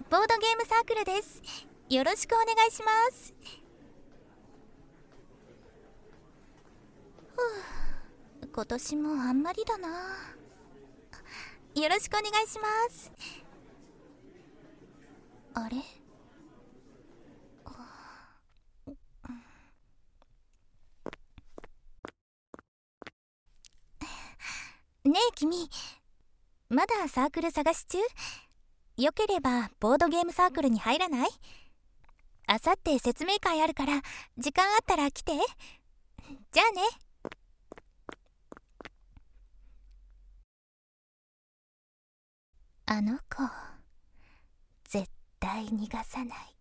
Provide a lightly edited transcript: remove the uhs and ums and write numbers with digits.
ボードゲームサークルです。よろしくお願いします。今年もあんまりだな。よろしくお願いします。あれ？ねえ君、まだサークル探し中？よければボードゲームサークルに入らない？あさって説明会あるから時間あったら来て。じゃあね。あの子絶対逃がさない。